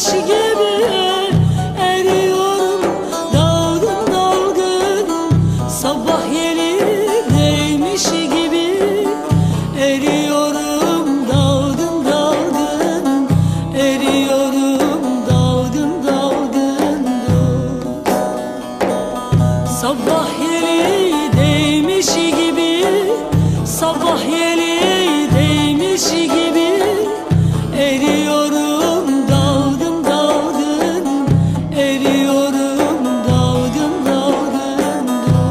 değmiş gibi eriyorum dalgın dalgın. Sabah yeli değmiş gibi eriyorum dalgın dalgın. Eriyorum dalgın dalgın. Sabah yeli değmiş gibi, sabah yeli değmiş gibi eriyorum dalgın dalgın. Eriyorum dalgın dalgın.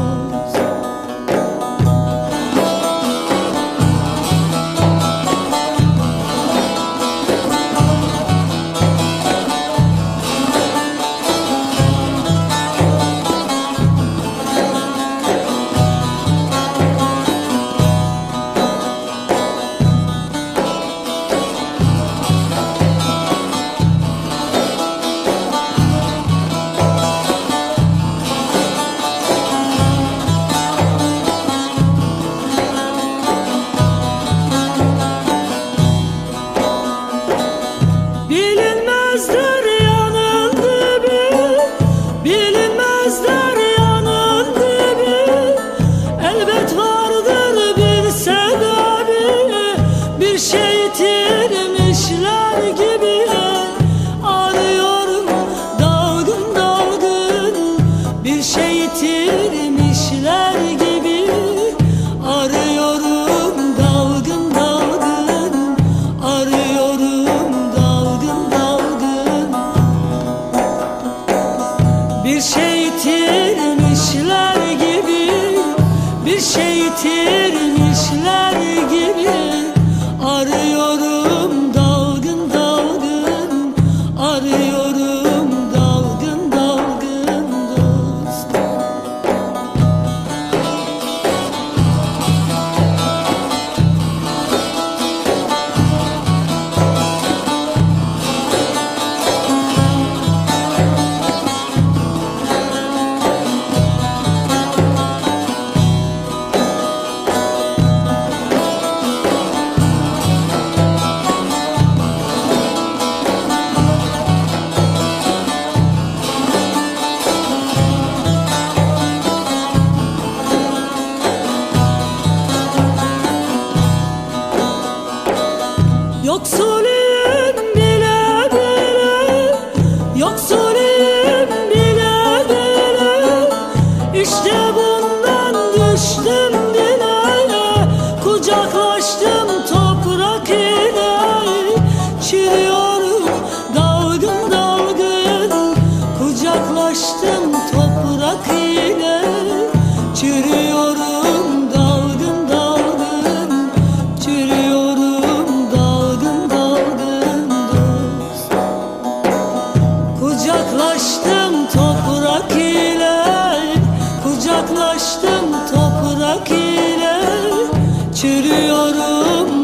Bilinmezler yanın dibi, bilinmezler yanın dibi. Elbet vardır bir sebebi, bir şey yitirmişler gibi. Arıyorum dalgın dalgın, bir şey yitirmişler gibi. Arıyorum dalgın dalgın, arıyorum dalgın dalgın. Bir şey yitirmişler gibi, bir şey yitirmişler gibi. Arıyorum dalgın dalgın, arıyorum dalgın dalgın dost. Yoksuluyum bile bile, yoksuluyum bile bile. İşte bundan düştüm dile, kucaklaştım toprak ile. Çürüyorum dalgın dalgın, kucaklaştım toprak ile. Çürüyorum dalgın dalgın, çürüyorum dalgın dalgın dost. Kucaklaştım toprak ile, kucaklaştım toprak ile. Çürüyorum